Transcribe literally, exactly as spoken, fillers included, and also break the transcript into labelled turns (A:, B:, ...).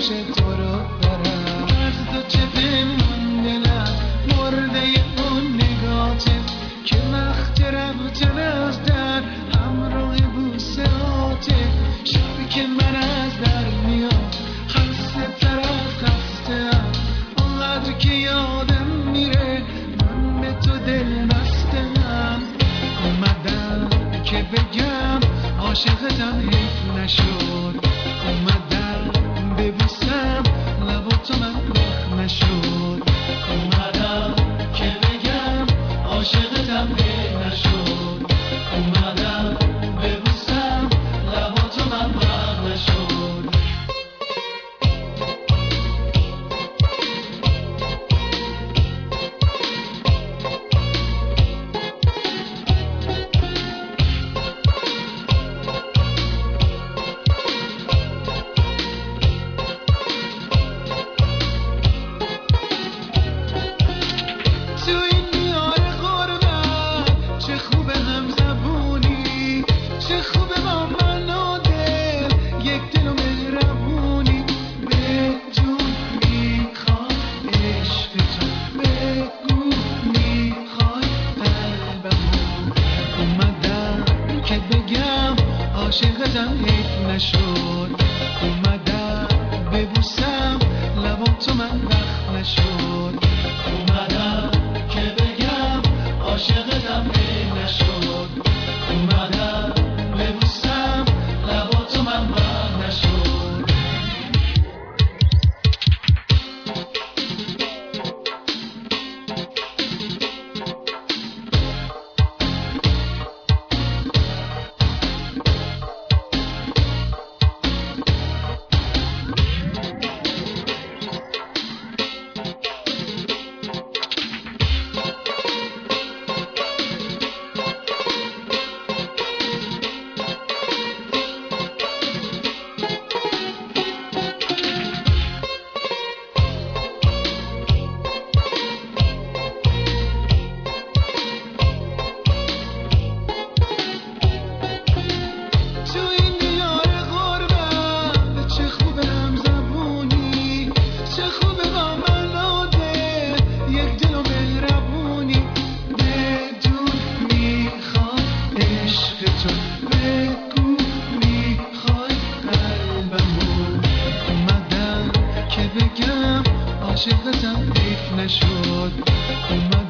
A: تو رو دارم. از تو چه بمون دلم مرده اون نگاته که وقت رفتن از در همراه بوسه هاته. شبی که من از در میام خسته تر از خسته ام، اونقدر که یادم میره من به تو دل بستم. اومدم که بگم عاشقتم حیف نشد، اومدم ببوسم لبا تو من وقت نشد. اومدم که بگم عاشقتم حیف نشد، اومدم ببوسم لبا تو من وقت نشد. عاشقتم حیف نشد، اومدم ببوسم لبا تو من وقت نشد. اومدم که بگم عاشقتم حیف نشد، اومدم ببوسم لبا تو من وقت نشد. عاشقتم حیف نشد، اومد